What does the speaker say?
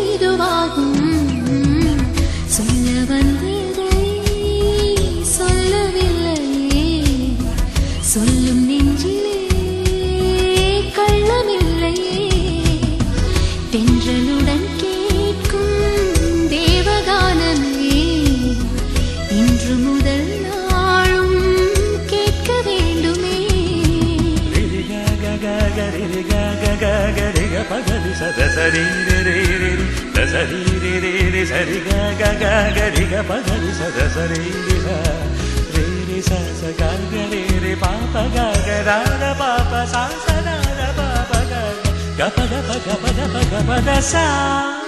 இதுவாகும். சொல்ல வந்ததை சொல்லவில்லையே, சொல்லும் நெஞ்சிலே கள்ளமில்லையே. தென்றலுடன் கேட்கும் தேவகானமே, இன்று முதல் நாளும் கேட்க வேண்டுமே. பகரி சதசரி சரி சரி க பகரி சதசரி ரே ச கரி பாப கர பாப சா ச பாப க ப க ப க ப த சா.